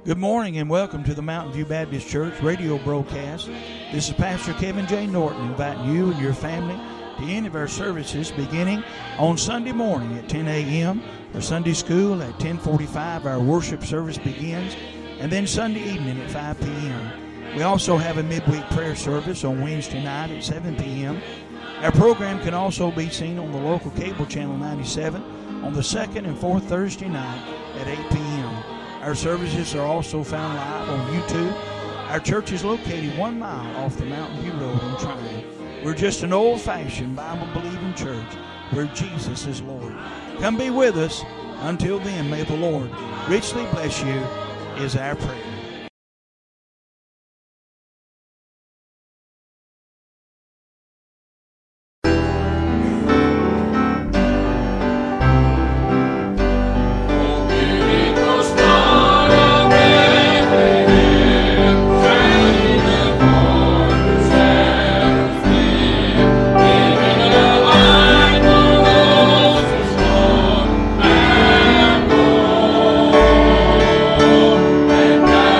Good morning and welcome to the Mountain View Baptist Church radio broadcast. This is Pastor Kevin J. Norton inviting you and your family to any of our services beginning on Sunday morning at 10 a.m. for Sunday school at 10:45. Our worship service begins, and then Sunday evening at 5 p.m. We also have a midweek prayer service on Wednesday night at 7 p.m. Our program can also be seen on the local cable channel 97 on the second and fourth Thursday night at 8 p.m. Our services are also found live on YouTube. Our church is located 1 mile off the Mountain View Road in Tryon. We're just an old-fashioned Bible-believing church where Jesus is Lord. Come be with us. Until then, may the Lord richly bless you is our prayer. And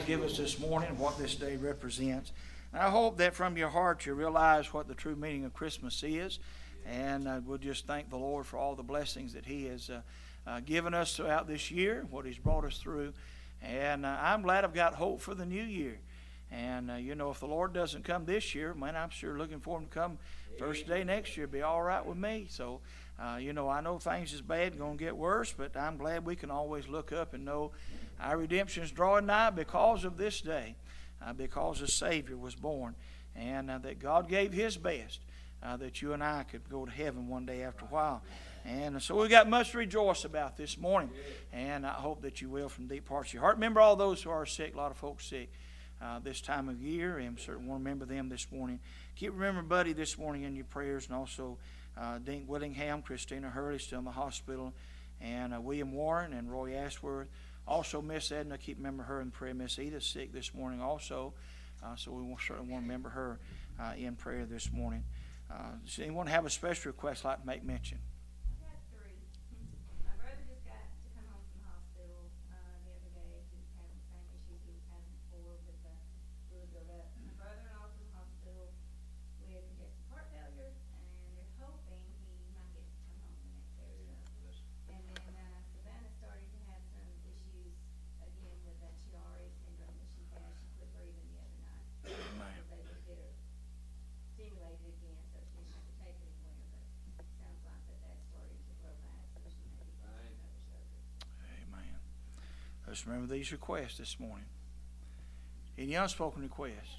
give us this morning and what this day represents. And I hope that from your heart you realize what the true meaning of Christmas is. And we'll just thank the Lord for all the blessings that He has given us throughout this year, what He's brought us through. And I'm glad I've got hope for the new year. And, if the Lord doesn't come this year, man, I'm sure looking for Him to come first day next year. Be all right with me. So, I know things is bad and going to get worse, but I'm glad we can always look up and know our redemption is drawing nigh because of this day, because the Savior was born, and that God gave His best, that you and I could go to heaven one day after a while. And so we've got much to rejoice about this morning, and I hope that you will from deep parts of your heart. Remember all those who are sick, a lot of folks sick this time of year, and certainly want to remember them this morning. Keep remembering Buddy this morning in your prayers, and also Dink Willingham, Christina Hurley still in the hospital, and William Warren and Roy Ashworth. Also Miss Edna, keep remembering her in prayer. Miss Edith's sick this morning also, so we certainly want to remember her in prayer this morning. Does anyone have a special request like to make mention? I got three. My brother just got to come home from the hospital the other day. He was having the same issues he was having before with the fluid buildup. My brother-in-law's in the hospital with congestive heart failure, and they're hoping he might get to come home the next day or so. And then Savannah started to have some issues again with that Chiari syndrome that she's had. She quit breathing the other night. They would get her stimulated again, so she didn't have to take it anywhere. But it sounds like that's starting to grow back, so she may be getting another surgery. Amen. Let's remember these requests this morning. Any unspoken requests?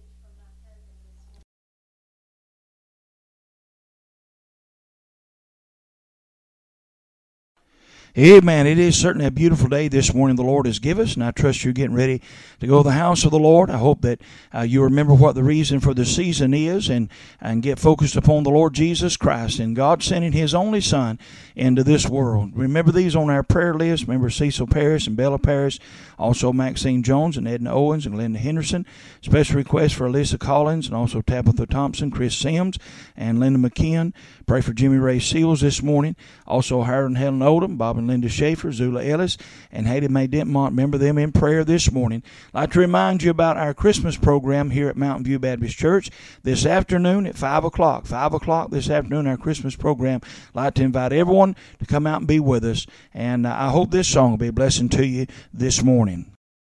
Amen. It is certainly a beautiful day this morning the Lord has given us, and I trust you're getting ready to go to the house of the Lord. I hope that you remember what the reason for the season is and get focused upon the Lord Jesus Christ and God sending His only Son into this world. Remember these on our prayer list. Remember Cecil Parris and Bella Parris, also Maxine Jones and Edna Owens and Linda Henderson. Special request for Alyssa Collins and also Tabitha Thompson, Chris Sims, and Linda McKeon. Pray for Jimmy Ray Seals this morning. Also Harold and Helen Odom, Bob and Linda Schaefer, Zula Ellis, and Hattie Mae Dentmont. Remember them in prayer this morning. I'd like to remind you about our Christmas program here at Mountain View Baptist Church this afternoon at 5 o'clock. 5 o'clock this afternoon, our Christmas program. I'd like to invite everyone to come out and be with us. And I hope this song will be a blessing to you this morning.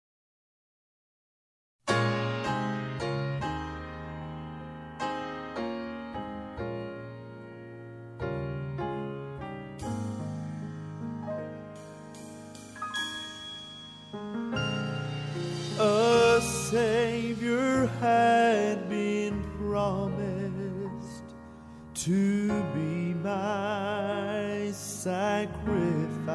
A Savior had been promised to be my sacrifice,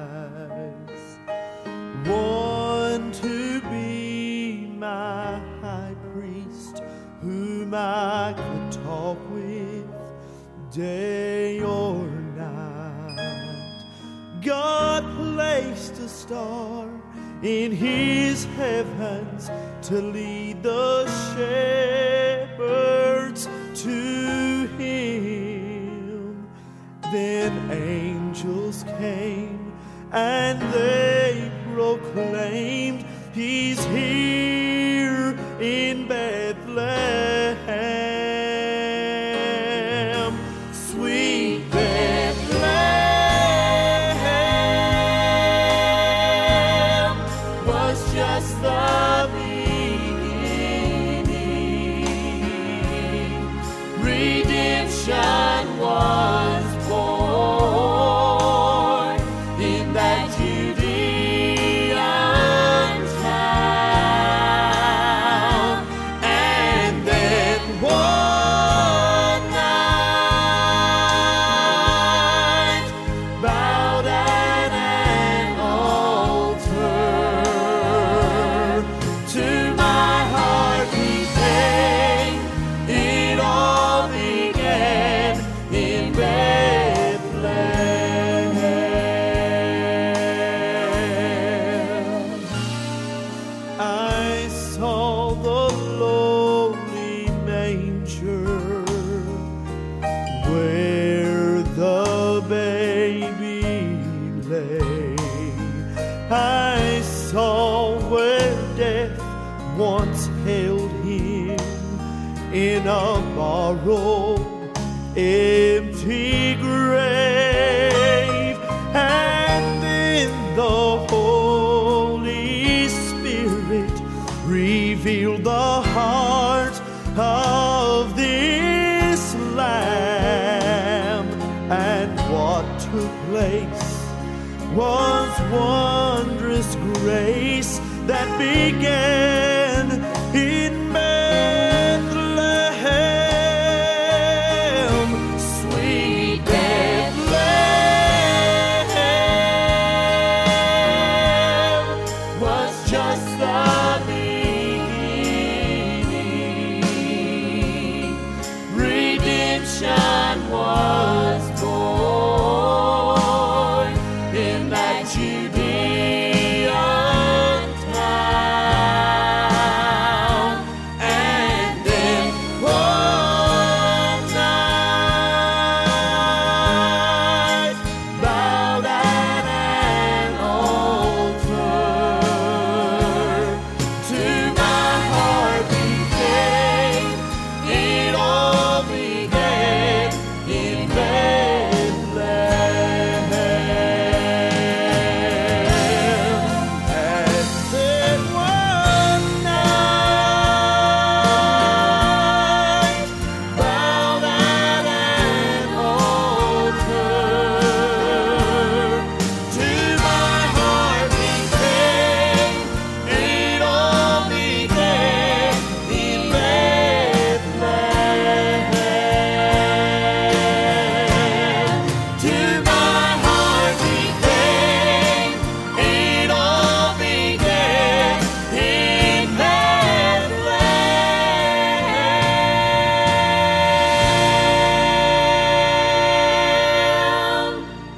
one to be my high priest, whom I could talk with day or night. God placed a star in His heavens to lead the shepherds to Him. Then angels came and they proclaimed, He's here in Bethlehem. Sweet Bethlehem was just the beginning. Redemption was born in that Judean town. And then one night, bowed at an altar, to my heart He came. It all began in Bethlehem. I saw the lowly manger where the baby lay. I saw where death once held him in a borrowed, empty grave, and in the Holy Spirit revealed the heart of this Lamb. And what took place was wondrous grace that began in Bethlehem, sweet Bethlehem, was just the beginning. Redemption was born in that Judean town. And then one night, bowed at an altar, to my heart became, it all began in Bethlehem. And then one night, bowed at an altar, to my heart became, it all began in Bethlehem. To my heart became, it all began in Bethlehem.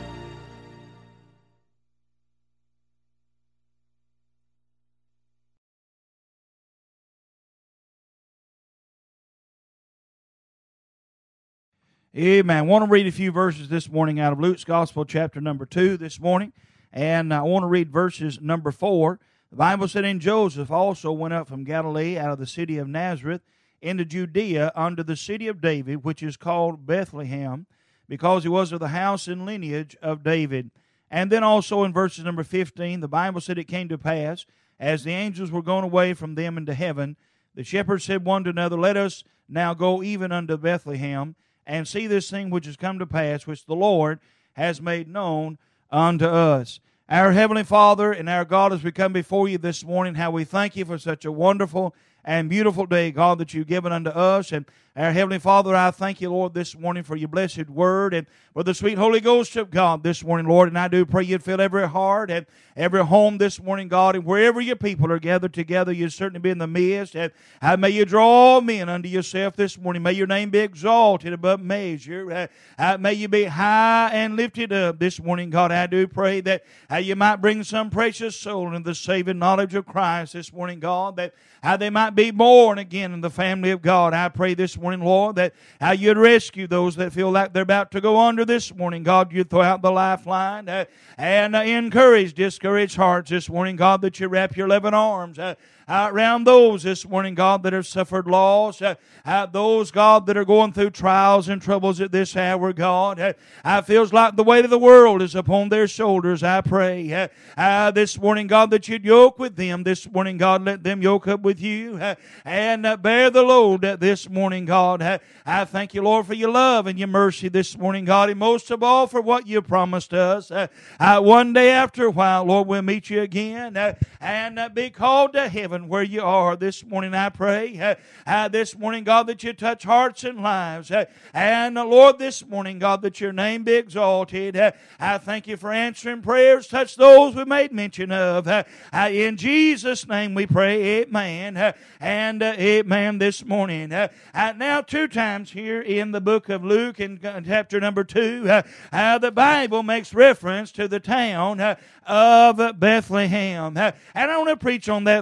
Amen. I want to read a few verses this morning out of Luke's Gospel, chapter number 2 this morning. And I want to read verses number 4. The Bible said, "And Joseph also went up from Galilee out of the city of Nazareth into Judea unto the city of David, which is called Bethlehem, because he was of the house and lineage of David." And then also in verses number 15, the Bible said, "It came to pass, as the angels were gone away from them into heaven, the shepherds said one to another, Let us now go even unto Bethlehem, and see this thing which has come to pass, which the Lord has made known unto us." Our Heavenly Father and our God, as we come before you this morning, how we thank you for such a wonderful and beautiful day, God, that you've given unto us. And our Heavenly Father, I thank you, Lord, this morning for your blessed word and for the sweet Holy Ghost of God this morning, Lord. And I do pray you'd fill every heart and every home this morning, God, and wherever your people are gathered together, you'd certainly be in the midst. And may you draw men unto yourself this morning. May your name be exalted above measure. May you be high and lifted up this morning, God. I do pray that you might bring some precious soul into the saving knowledge of Christ this morning, God, that how they might be born again in the family of God. I pray this morning, Lord, that how you'd rescue those that feel like they're about to go under this morning. God, you'd throw out the lifeline and encourage discouraged hearts this morning, God, that you wrap your loving arms around those this morning, God, that have suffered loss, those, God, that are going through trials and troubles at this hour, God. It feels like the weight of the world is upon their shoulders. I pray this morning, God, that you'd yoke with them this morning, God. Let them yoke up with you and bear the load this morning, God. I thank you, Lord, for your love and your mercy this morning, God, and most of all for what you promised us. One day after a while, Lord, we'll meet you again and be called to heaven where you are this morning. I pray this morning, God, that you touch hearts and lives. And Lord, this morning, God, that your name be exalted. I thank you for answering prayers. Touch those we made mention of. In Jesus' name we pray, amen and amen this morning. Now 2 times here in the book of Luke in chapter number 2, the Bible makes reference to the town of Bethlehem. And I want to preach on that thought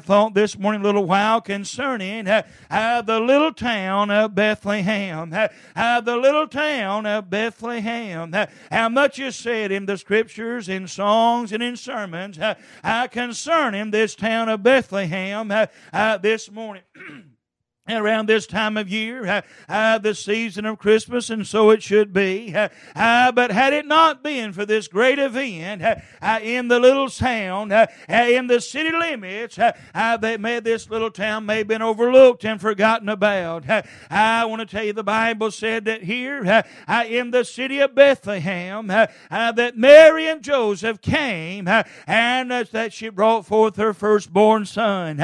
this morning a little while concerning the little town of Bethlehem. The little town of Bethlehem. How much is said in the Scriptures, in songs, and in sermons concerning this town of Bethlehem this morning. Around this time of year, the season of Christmas, and so it should be. But had it not been for this great event in the little town, in the city limits, this little town may have been overlooked and forgotten about. I want to tell you, the Bible said that here in the city of Bethlehem, that Mary and Joseph came, and that she brought forth her firstborn son.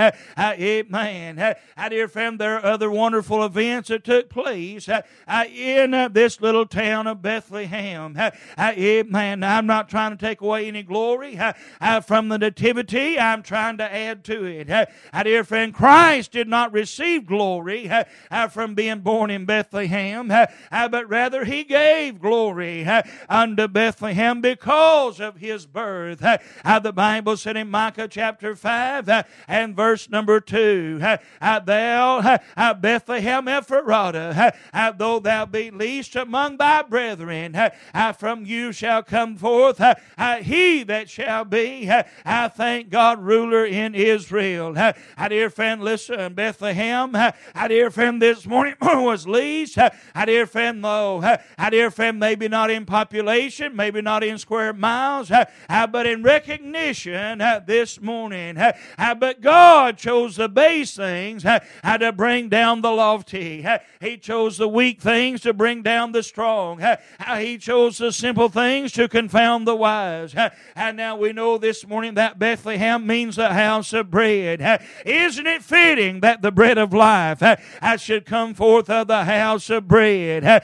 Amen. Dear friend, there are other wonderful events that took place in this little town of Bethlehem. Amen. I'm not trying to take away any glory from the nativity. I'm trying to add to it. Dear friend, Christ did not receive glory from being born in Bethlehem, but rather He gave glory unto Bethlehem because of His birth. The Bible said in Micah chapter 5 and verse number 2, Thou, Bethlehem Ephratah, though thou be least among thy brethren, from you shall come forth he that shall be, thank God, ruler in Israel. Dear friend, listen, Bethlehem, dear friend, this morning was least, dear friend, though, dear friend, maybe not in population, maybe not in square miles, but in recognition this morning. But God chose the base things to bring down the lofty. He chose the weak things to bring down the strong. He chose the simple things to confound the wise. And now we know this morning that Bethlehem means the house of bread. Isn't it fitting that the bread of life should come forth of the house of bread?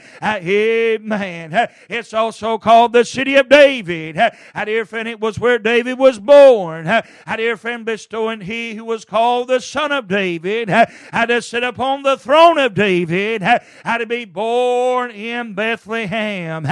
Amen. It's also called the city of David. Dear friend, it was where David was born. Dear friend, bestowing he who was called the Son of David to sit upon the throne of David, to be born in Bethlehem.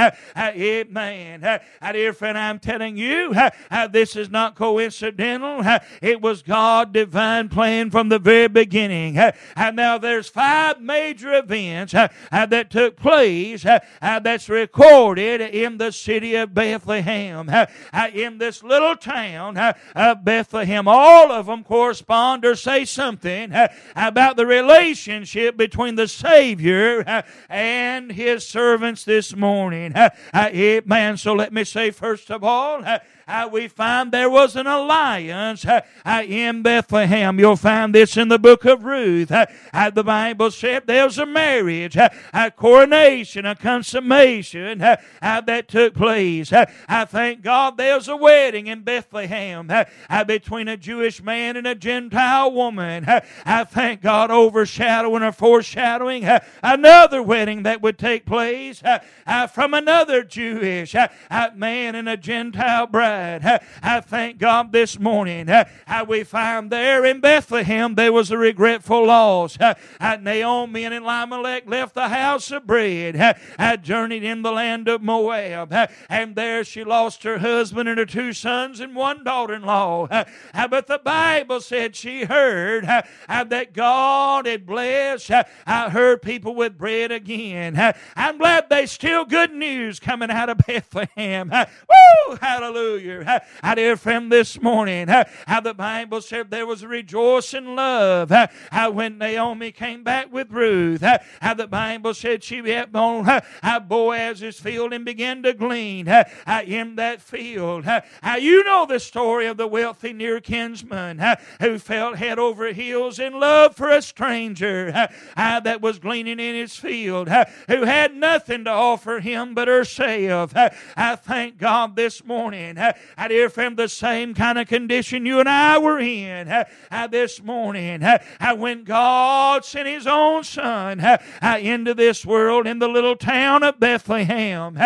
Amen. Dear friend, I'm telling you, this is not coincidental. It was God's divine plan from the very beginning. And now there's 5 major events that took place that's recorded in the city of Bethlehem. In this little town of Bethlehem, all of them correspond or say something about the relationship between the Savior and His servants this morning. Amen. So let me say, first of all, we find there was an alliance in Bethlehem. You'll find this in the book of Ruth. The Bible said there was a marriage, a coronation, a consummation that took place. I thank God there was a wedding in Bethlehem between a Jewish man and a Gentile woman. I thank God, overshadowing or foreshadowing another wedding that would take place from another Jewish man and a Gentile bride. I thank God this morning we find there in Bethlehem there was a regretful loss. Naomi and Elimelech left the house of bread, journeyed in the land of Moab, and there she lost her husband and her 2 sons and 1 daughter-in-law. But the Bible said she heard that God had blessed her people with bread again. I'm glad there's still good news coming out of Bethlehem. Woo! Hallelujah. Dear friend, this morning, how the Bible said there was a rejoicing love when Naomi came back with Ruth. How the Bible said she went on Boaz's field and began to glean in that field. You know the story of the wealthy near kinsman who fell head over heels in love for a stranger that was gleaning in his field, who had nothing to offer him but herself. I thank God this morning. Dear friend, the same kind of condition you and I were in this morning when God sent His own Son into this world in the little town of Bethlehem.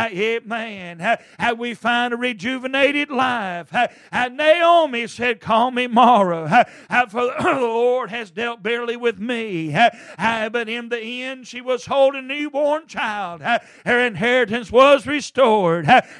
Amen. We find a rejuvenated life. Naomi said, call me Mara, for the Lord has dealt bitterly with me. But in the end, she was holding a newborn child. Her inheritance was restored. Her voice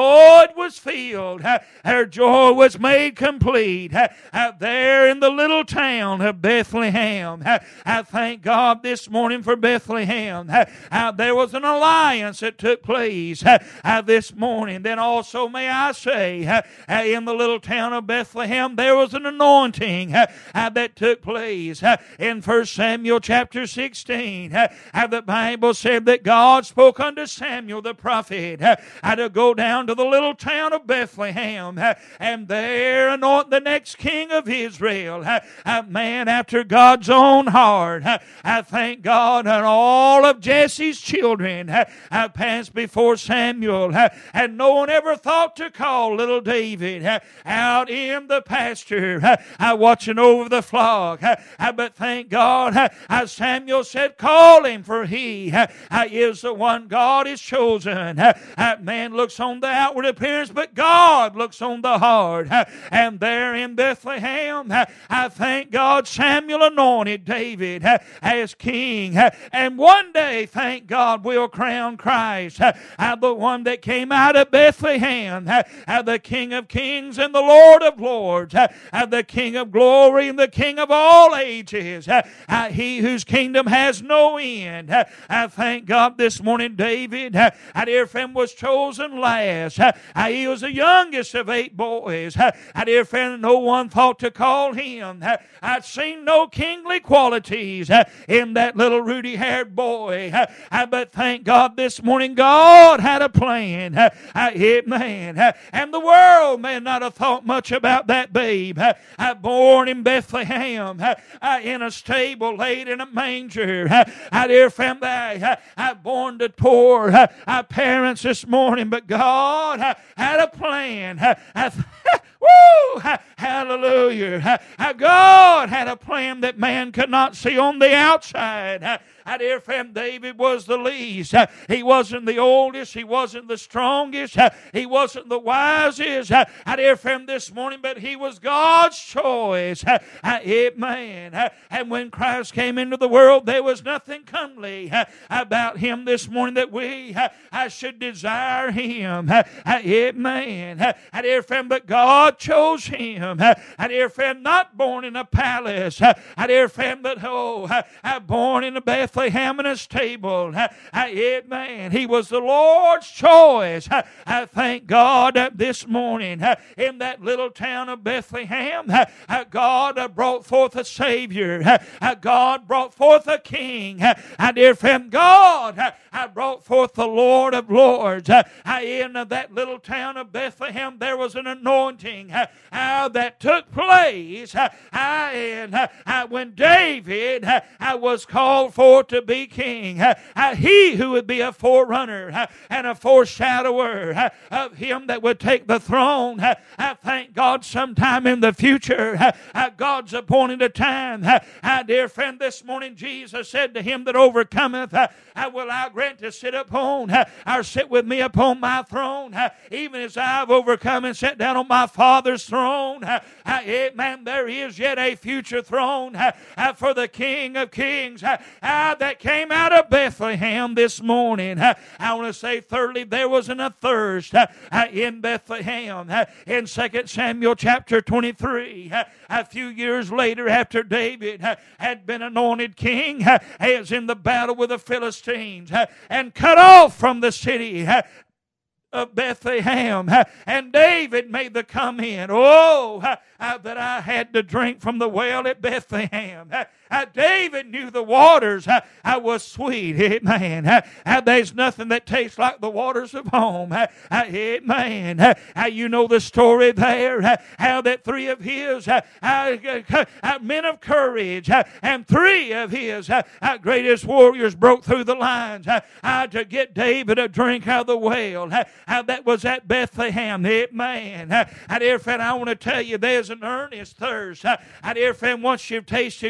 joy was filled. Her joy was made complete. There in the little town of Bethlehem. I thank God this morning for Bethlehem. There was an alliance that took place this morning. Then also may I say, in the little town of Bethlehem, there was an anointing that took place. In 1 Samuel chapter 16, the Bible said that God spoke unto Samuel the prophet to go down to the little town of Bethlehem and there anoint the next king of Israel, a man after God's own heart. I thank God that all of Jesse's children passed before Samuel, and no one ever thought to call little David out in the pasture watching over the flock. But thank God, Samuel said, call him, for he is the one God has chosen. Man looks on the outward appearance, but God looks on the heart. And there in Bethlehem, I thank God, Samuel anointed David as king. And one day, thank God, we'll crown Christ, the one that came out of Bethlehem, the King of kings and the Lord of lords, the King of glory and the King of all ages, he whose kingdom has no end. I thank God this morning, David, dear friend, was chosen last. He was the youngest of 8 boys. Dear friend, no one thought to call him. I'd seen no kingly qualities in that little ruddy-haired boy. But thank God this morning, God had a plan. Amen. And the world may not have thought much about that babe born in Bethlehem, in a stable, laid in a manger. Dear friend, born to poor parents this morning, but God had a plan. Woo! Hallelujah. God had a plan that man could not see on the outside. Dear friend, David was the least. He wasn't the oldest. He wasn't the strongest. He wasn't the wisest. Dear friend, this morning, but he was God's choice. Amen. And when Christ came into the world, there was nothing comely about him this morning that we should desire him. Amen. Dear friend, but God chose him. Dear friend, not born in a palace. Dear friend, but born in a Bethlehem in a stable. Amen. He was the Lord's choice. I thank God this morning in that little town of Bethlehem, God brought forth a Savior. God brought forth a King. Dear friend, God brought forth the Lord of Lords. In that little town of Bethlehem, there was an anointing that took place when David was called for to be king. He who would be a forerunner and a foreshadower of him that would take the throne. I thank God sometime in the future, God's appointed a time. Dear friend, this morning Jesus said to him that overcometh, will I grant to sit upon, or sit with me upon my throne, even as I've overcome and sat down on my Father's throne. Amen. There is yet a future throne for the King of kings that came out of Bethlehem this morning. I want to say thirdly, there wasn't a thirst in Bethlehem. In 2 Samuel chapter 23, a few years later, after David had been anointed king, he was in the battle with the Philistines and cut off from the city of Bethlehem. And David made the comment, that I had to drink from the well at Bethlehem. David knew the waters was sweet. Amen. There's nothing that tastes like the waters of home. Amen. You know the story there, how that 3 of his men of courage and 3 of his greatest warriors broke through the lines to get David a drink out of the well. That was at Bethlehem. Amen. Dear friend, I want to tell you, there's an earnest thirst. Dear friend, once you've tasted Christ,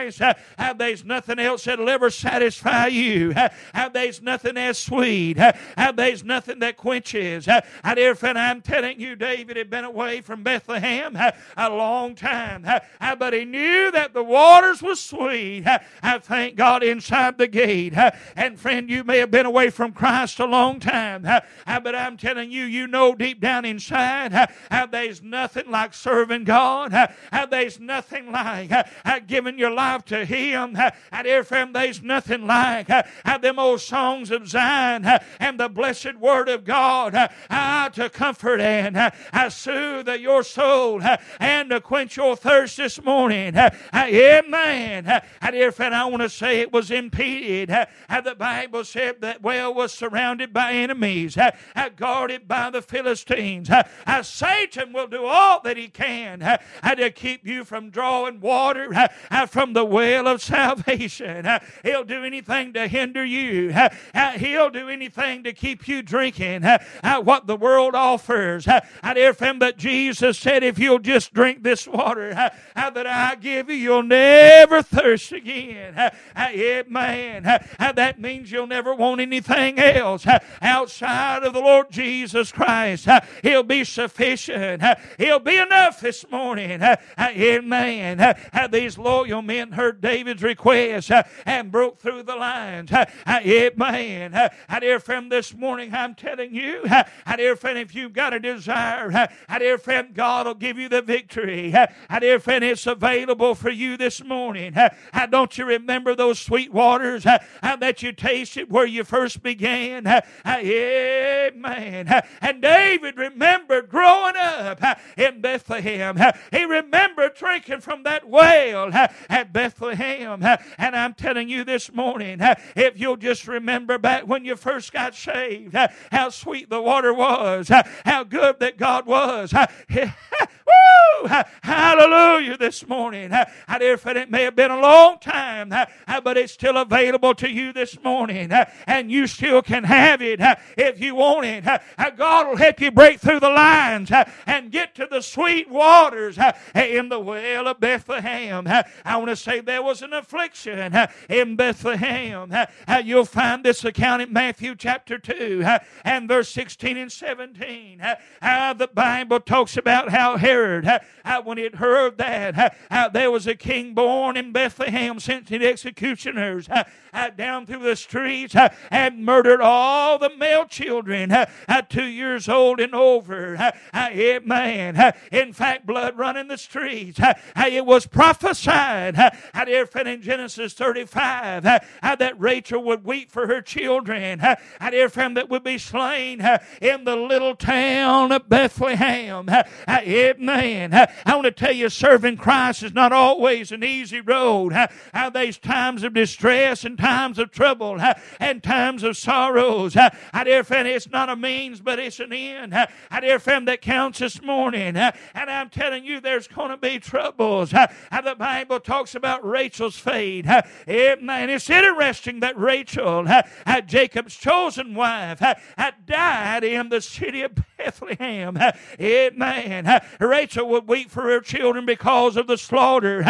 Christ. There's nothing else that'll ever satisfy you. There's nothing as sweet. There's nothing that quenches. Dear friend, I'm telling you, David had been away from Bethlehem a long time, but he knew that the waters was sweet. I thank God inside the gate. And friend, you may have been away from Christ a long time, but I'm telling you, you know deep down inside, there's nothing like serving God. There's nothing like giving your life to Him. Dear friend, there's nothing like them old songs of Zion and the blessed Word of God to comfort and soothe your soul and to quench your thirst this morning. Amen. Dear friend, I want to say it was impeded. The Bible said that well was surrounded by enemies, guarded by the Philistines. Satan will do all that he can to keep you from drawing water from the well of salvation. He'll do anything to hinder you. He'll do anything to keep you drinking what the world offers. Dear friend, but Jesus said, if you'll just drink this water that I give you, you'll never thirst again. Amen. That means you'll never want anything else outside of the Lord Jesus Christ. He'll be sufficient. He'll be enough this morning. Amen. These loyal men heard David's request and broke through the lines. Amen. Dear friend, this morning I'm telling you, dear friend, if you've got a desire, dear friend, God will give you the victory. Dear friend, it's available for you this morning. Don't you remember those sweet waters that you tasted where you first began? Amen. And David remembered growing up in Bethlehem. He remembered drinking from that well at Bethlehem. And I'm telling you this morning, if you'll just remember back when you first got saved, how sweet the water was, how good that God was. Woo! Hallelujah this morning. Dear friend, it may have been a long time, but it's still available to you this morning. And you still can have it if you want it. God will help you break through the lines and get to the sweet waters in the well of Bethlehem. I want to say there was an affliction in Bethlehem. You'll find this account in Matthew chapter 2 and verse 16 and 17. The Bible talks about how Herod, when he had heard that there was a king born in Bethlehem, sent the executioners down through the streets and murdered all the male children 2 years old and over. Amen. In fact, blood running the streets. It was prophesied in Genesis 35 that Rachel would weep for her children that would be slain in the little town of Bethlehem. Amen. I want to tell you, serving Christ is not always an easy road. There's times of distress and times of trouble and times of sorrows. Dear friend, it's not a means, but it's an end. Dear friend, that counts this morning. And I'm telling you, there's going to be troubles. The Bible talks about Rachel's fate. And it's interesting that Rachel, Jacob's chosen wife, died in the city of Bethlehem. Amen. Rachel would weep for her children because of the slaughter.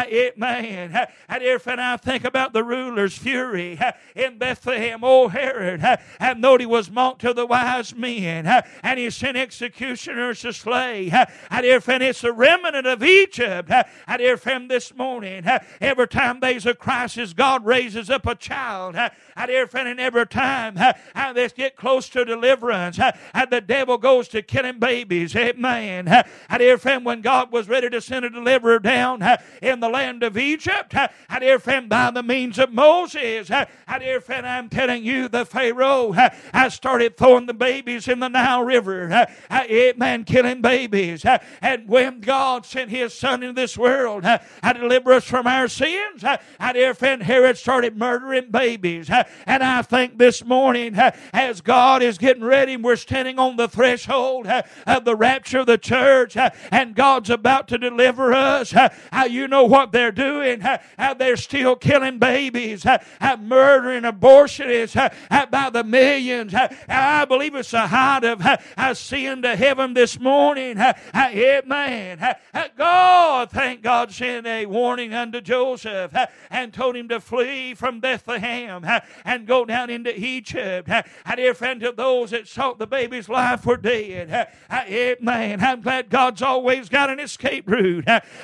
Amen. Dear friend, I think about the ruler's fury in Bethlehem. Old Herod, and though he was mocked to the wise men, and he sent executioners to slay. Dear friend, it's a remnant of Egypt. Dear friend, this morning, every time there's a crisis, God raises up a child. Dear friend, and every time they get close to deliverance, the devil goes to killing babies. Amen. Dear friend, when God was ready to send a deliverer down in the land of Egypt, dear friend, by the means of Moses, dear friend, I'm telling you, the Pharaoh started throwing the babies in the Nile River. Amen, killing babies. And when God sent His Son into this world to deliver us from our sins, dear friend, Herod started murdering babies. And I think this morning, as God is getting ready, we're standing on the threshold threshold of the rapture of the church, and God's about to deliver us, you know what they're doing? They're still killing babies, murdering abortionists by the millions. I believe it's a height of sin to heaven this morning. Amen. God, thank God, sent a warning unto Joseph and told him to flee from Bethlehem and go down into Egypt. Dear friend, to those that sought the baby's life were dead. Amen. I'm glad God's always got an escape route.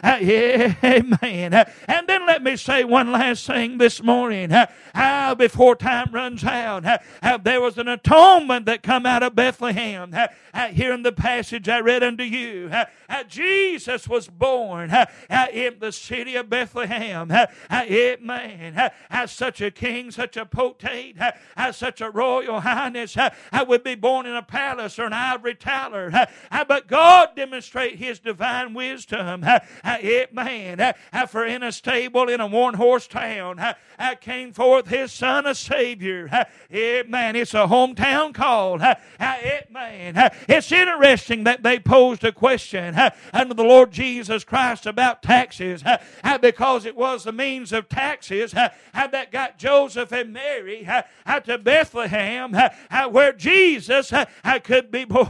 Amen. And then let me say one last thing this morning. Before time runs out, there was an atonement that come out of Bethlehem. Here in the passage I read unto you, Jesus was born in the city of Bethlehem. Amen. Such a king, such a potentate, such a royal highness would be born in a palace or an ivory tower. But God demonstrated His divine wisdom. Amen. For in a stable in a one-horse town came forth His Son, a Savior. Amen. It's a hometown called. Amen. It's interesting that they posed a question unto the Lord Jesus Christ about taxes, because it was the means of taxes that got Joseph and Mary to Bethlehem, where Jesus could be born.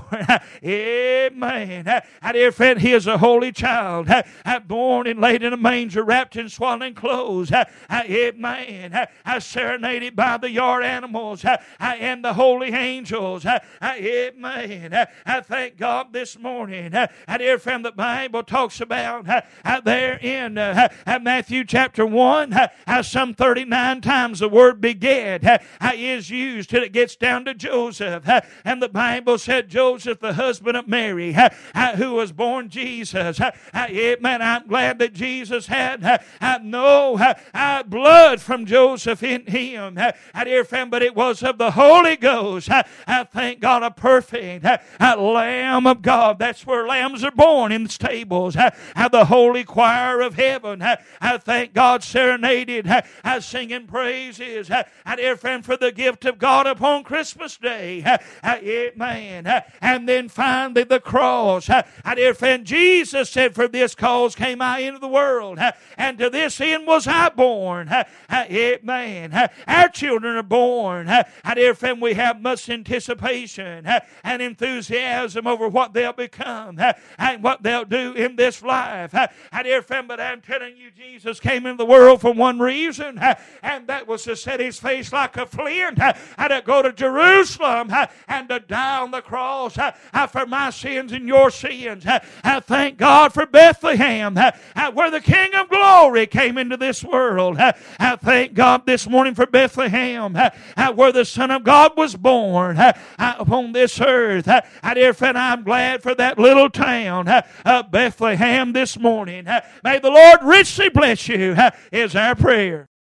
Amen. Dear friend, He is a holy child, born and laid in a manger, wrapped in swaddling clothes. Amen. Serenaded by the yard animals and the holy angels. Amen. I thank God this morning. Dear friend, the Bible talks about there in Matthew chapter 1, some 39 times the word beget is used till it gets down to Joseph. And the Bible said Joseph, the husband of Mary, who was born Jesus. Amen. I'm glad that Jesus had no blood from Joseph in him. Dear friend, but it was of the Holy Ghost. I thank God, a perfect Lamb of God. That's where lambs are born, in the stables. The holy choir of heaven. I thank God, serenaded, singing praises. Dear friend, for the gift of God upon Christmas Day. Amen. And then finally the cross. Dear friend, Jesus said, for this cause came I into the world, and to this end was I born. Amen. Our children are born. Dear friend, we have much anticipation and enthusiasm over what they'll become and what they'll do in this life. Dear friend, but I'm telling you, Jesus came into the world for one reason, and that was to set His face like a flint, and to go to Jerusalem and to die on the cross for my sins and your sins. I thank God for Bethlehem, where the King of Glory came into this world. I thank God this morning for Bethlehem, where the Son of God was born upon this earth. Dear friend, I'm glad for that little town of Bethlehem this morning. May the Lord richly bless you, is our prayer.